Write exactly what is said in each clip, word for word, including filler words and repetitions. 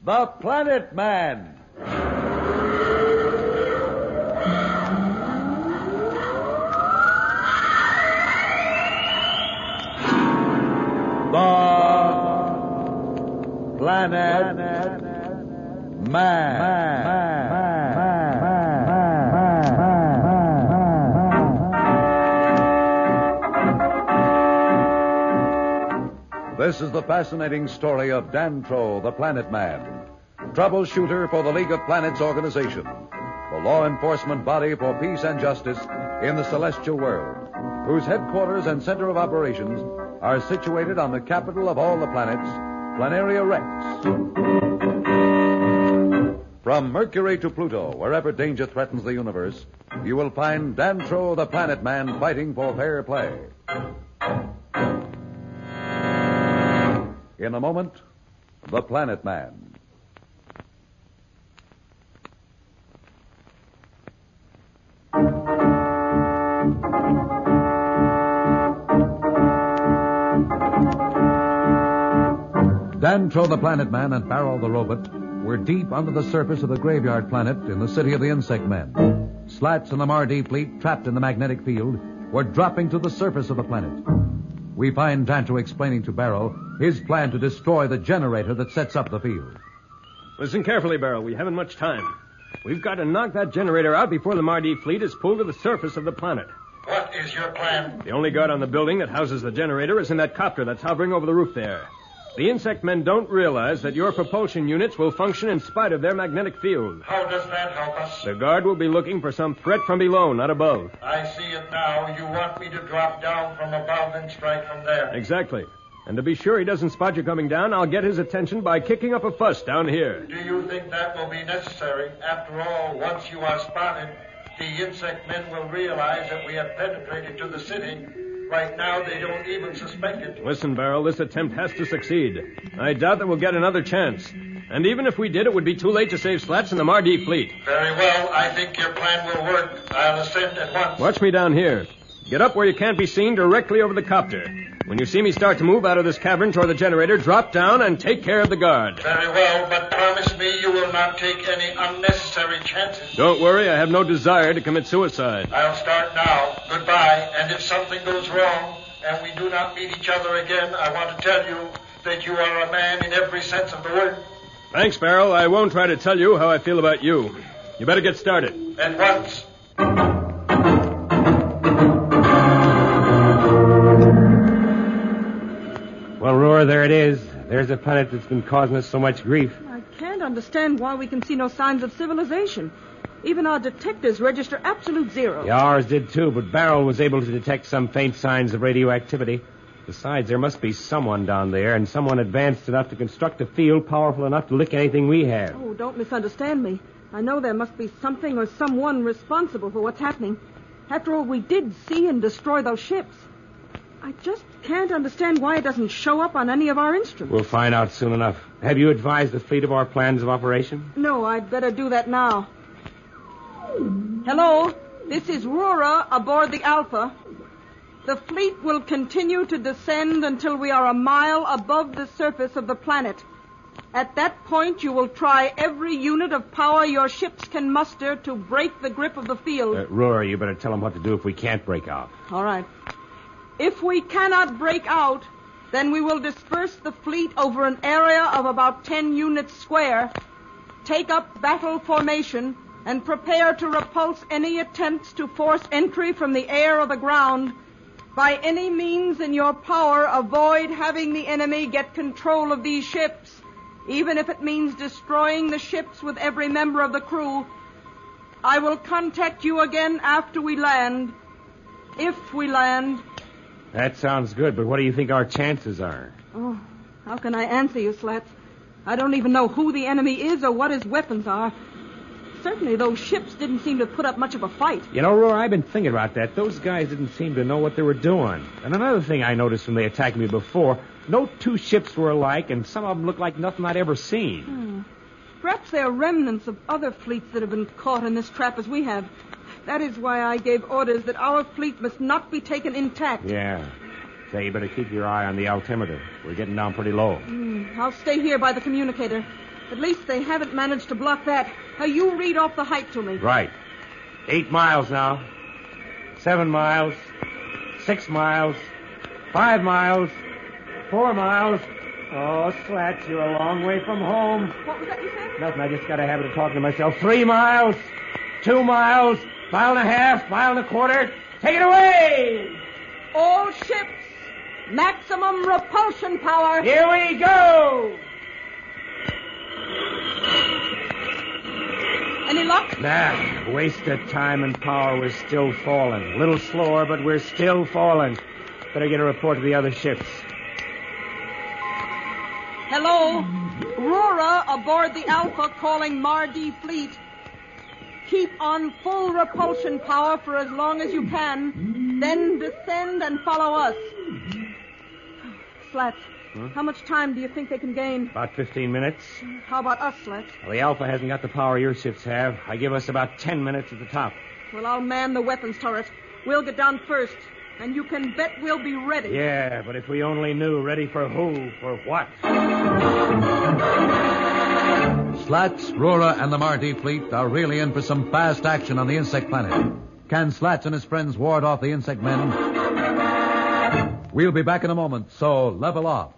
the Planet Man. The Planet Man. This is the fascinating story of Dantro, the Planet Man, troubleshooter for the League of Planets organization, the law enforcement body for peace and justice in the celestial world, whose headquarters and center of operations are situated on the capital of all the planets, Planaria Rex. From Mercury to Pluto, wherever danger threatens the universe, you will find Dantro, the Planet Man, fighting for fair play. In a moment, the Planet Man. Dantro, the Planet Man, and Barrel, the robot, were deep under the surface of the graveyard planet in the city of the Insect Men. Slats and the Mardi fleet, trapped in the magnetic field, were dropping to the surface of the planet. We find Dantro explaining to Barrel his plan to destroy the generator that sets up the field. Listen carefully, Barrel. We haven't much time. We've got to knock that generator out before the Mardi fleet is pulled to the surface of the planet. What is your plan? The only guard on the building that houses the generator is in that copter that's hovering over the roof there. The insect men don't realize that your propulsion units will function in spite of their magnetic field. How does that help us? The guard will be looking for some threat from below, not above. I see it now. You want me to drop down from above and strike from there. Exactly. And to be sure he doesn't spot you coming down, I'll get his attention by kicking up a fuss down here. Do you think that will be necessary? After all, once you are spotted, the insect men will realize that we have penetrated to the city. Right now, they don't even suspect it. Listen, Barrel, this attempt has to succeed. I doubt that we'll get another chance. And even if we did, it would be too late to save Slats and the Mardi fleet. Very well. I think your plan will work. I'll ascend at once. Watch me down here. Get up where you can't be seen directly over the copter. When you see me start to move out of this cavern toward the generator, drop down and take care of the guard. Very well, but promise me you will not take any unnecessary chances. Don't worry, I have no desire to commit suicide. I'll start now. Goodbye. And if something goes wrong and we do not meet each other again, I want to tell you that you are a man in every sense of the word. Thanks, Barrel. I won't try to tell you how I feel about you. You better get started. At once. Well, Roar, there it is. There's a planet that's been causing us so much grief. I can't understand why we can see no signs of civilization. Even our detectors register absolute zero. Yeah, ours did too, but Barrel was able to detect some faint signs of radioactivity. Besides, there must be someone down there, and someone advanced enough to construct a field powerful enough to lick anything we have. Oh, don't misunderstand me. I know there must be something or someone responsible for what's happening. After all, we did see and destroy those ships. I just can't understand why it doesn't show up on any of our instruments. We'll find out soon enough. Have you advised the fleet of our plans of operation? No, I'd better do that now. Hello, this is Rura aboard the Alpha. The fleet will continue to descend until we are a mile above the surface of the planet. At that point, you will try every unit of power your ships can muster to break the grip of the field. Uh, Roar, you better tell them what to do if we can't break out. All right. If we cannot break out, then we will disperse the fleet over an area of about ten units square, take up battle formation, and prepare to repulse any attempts to force entry from the air or the ground. By any means in your power, avoid having the enemy get control of these ships, even if it means destroying the ships with every member of the crew. I will contact you again after we land. If we land. That sounds good, but what do you think our chances are? Oh, how can I answer you, Slats? I don't even know who the enemy is or what his weapons are. Certainly those ships didn't seem to put up much of a fight. You know, Roar, I've been thinking about that. Those guys didn't seem to know what they were doing. And another thing I noticed when they attacked me before, no two ships were alike, and some of them looked like nothing I'd ever seen. Hmm. Perhaps they're remnants of other fleets that have been caught in this trap as we have. That is why I gave orders that our fleet must not be taken intact. Yeah. Say, you better keep your eye on the altimeter. We're getting down pretty low. Mm, I'll stay here by the communicator. At least they haven't managed to block that. Now, you read off the height to me. Right. Eight miles now. Seven miles. Six miles. Five miles. Four miles. Oh, Slats, you're a long way from home. What was that you said? Nothing, I just got a habit of talking to myself. Three miles. Two miles. Mile and a half. Mile and a quarter. Take it away! All ships, maximum repulsion power. Here we go! Any luck? Nah, wasted time and power. We're still falling. A little slower, but we're still falling. Better get a report to the other ships. Hello. Aurora aboard the Alpha calling Mardi Fleet. Keep on full repulsion power for as long as you can. Then descend and follow us. Slats, huh? How much time do you think they can gain? About fifteen minutes. How about us, Slats? Well, the Alpha hasn't got the power your ships have. I give us about ten minutes at the top. Well, I'll man the weapons turret. We'll get down first. And you can bet we'll be ready. Yeah, but if we only knew, ready for who, for what? Slats, Rora, and the Mardi fleet are really in for some fast action on the insect planet. Can Slats and his friends ward off the insect men? We'll be back in a moment, so level off.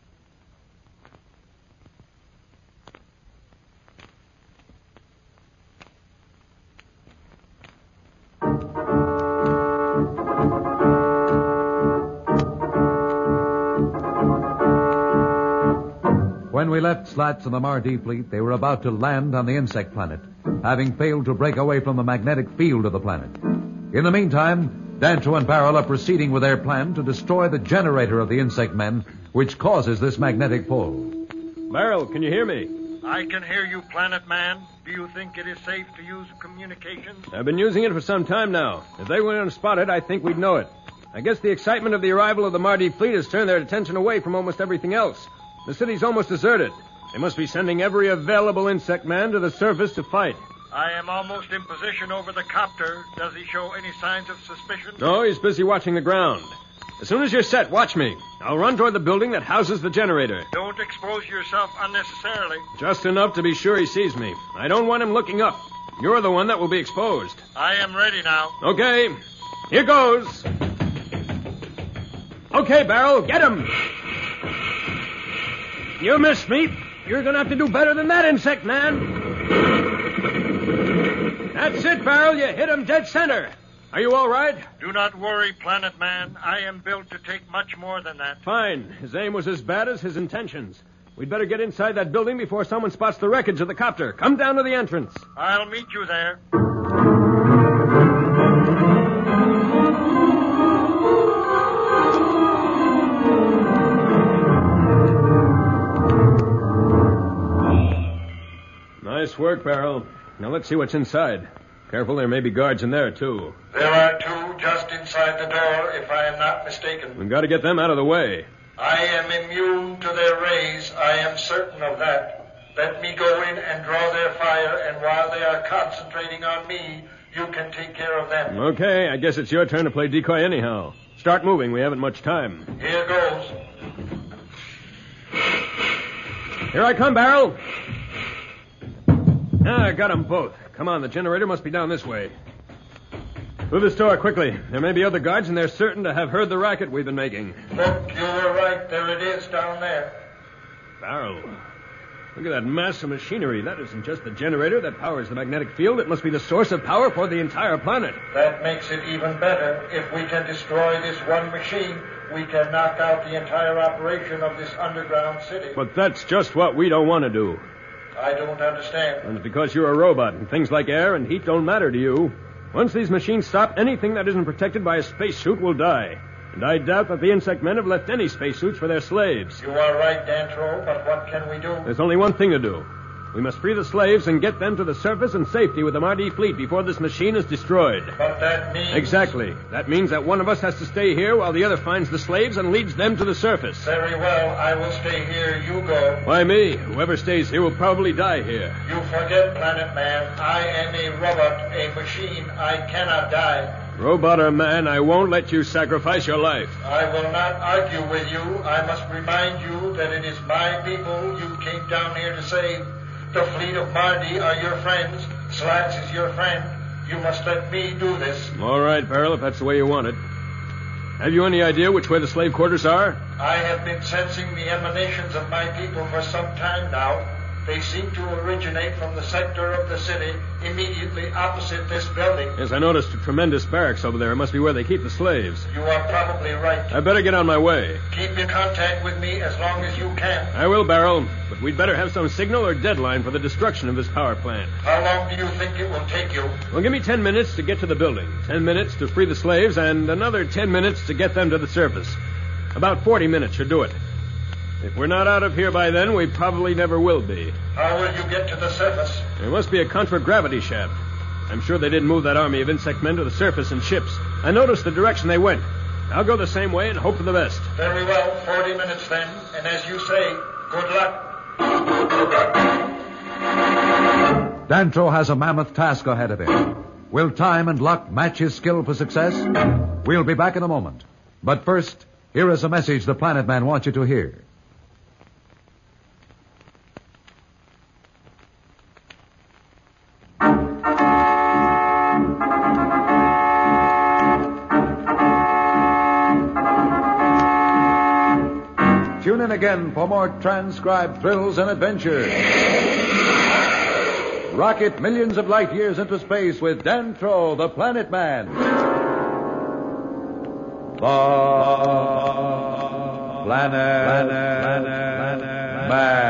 When we left Slats and the Mardi fleet, they were about to land on the insect planet, having failed to break away from the magnetic field of the planet. In the meantime, Dantro and Barrel are proceeding with their plan to destroy the generator of the insect men, which causes this magnetic pull. Barrel, can you hear me? I can hear you, Planet Man. Do you think it is safe to use communications? I've been using it for some time now. If they went unspotted, I think we'd know it. I guess the excitement of the arrival of the Mardi fleet has turned their attention away from almost everything else. The city's almost deserted. They must be sending every available insect man to the surface to fight. I am almost in position over the copter. Does he show any signs of suspicion? No, he's busy watching the ground. As soon as you're set, watch me. I'll run toward the building that houses the generator. Don't expose yourself unnecessarily. Just enough to be sure he sees me. I don't want him looking up. You're the one that will be exposed. I am ready now. Okay. Here goes. Okay, Barrel, get him. You missed me. You're going to have to do better than that, insect man. That's it, Barrel. You hit him dead center. Are you all right? Do not worry, Planet Man. I am built to take much more than that. Fine. His aim was as bad as his intentions. We'd better get inside that building before someone spots the wreckage of the copter. Come down to the entrance. I'll meet you there. Nice work, Barrel. Now let's see what's inside. Careful, there may be guards in there, too. There are two just inside the door, if I am not mistaken. We've got to get them out of the way. I am immune to their rays. I am certain of that. Let me go in and draw their fire, and while they are concentrating on me, you can take care of them. Okay, I guess it's your turn to play decoy anyhow. Start moving. We haven't much time. Here goes. Here I come, Barrel. Ah, I got them both. Come on, the generator must be down this way. Through this door, quickly. There may be other guards, and they're certain to have heard the racket we've been making. Look, you were right. There it is down there. Barrel. Look at that mass of machinery. That isn't just the generator that powers the magnetic field. It must be the source of power for the entire planet. That makes it even better. If we can destroy this one machine, we can knock out the entire operation of this underground city. But that's just what we don't want to do. I don't understand. And it's because you're a robot, and things like air and heat don't matter to you. Once these machines stop, anything that isn't protected by a spacesuit will die. And I doubt that the insect men have left any spacesuits for their slaves. You are right, Dantro, but what can we do? There's only one thing to do. We must free the slaves and get them to the surface in safety with the Mardi fleet before this machine is destroyed. But that means... Exactly. That means that one of us has to stay here while the other finds the slaves and leads them to the surface. Very well. I will stay here. You go. Why me? Whoever stays here will probably die here. You forget, Planet Man. I am a robot, a machine. I cannot die. Robot or man, I won't let you sacrifice your life. I will not argue with you. I must remind you that it is my people you came down here to save. The fleet of Mardi are your friends. Slats is your friend. You must let me do this. All right, Beryl, if that's the way you want it. Have you any idea which way the slave quarters are? I have been sensing the emanations of my people for some time now. They seem to originate from the sector of the city immediately opposite this building. Yes, I noticed a tremendous barracks over there. It must be where they keep the slaves. You are probably right. I better get on my way. Keep in contact with me as long as you can. I will, Beryl, but we'd better have some signal or deadline for the destruction of this power plant. How long do you think it will take you? Well, give me ten minutes to get to the building, ten minutes to free the slaves, and another ten minutes to get them to the surface. About forty minutes should do it. If we're not out of here by then, we probably never will be. How will you get to the surface? There must be a contragravity shaft. I'm sure they didn't move that army of insect men to the surface in ships. I noticed the direction they went. I'll go the same way and hope for the best. Very well, forty minutes then. And as you say, good luck. Dantro has a mammoth task ahead of him. Will time and luck match his skill for success? We'll be back in a moment. But first, here is a message the Planet Man wants you to hear. Tune in again for more transcribed thrills and adventures. Rocket millions of light years into space with Dantro, the Planet Man. The Planet, Planet, Planet Man.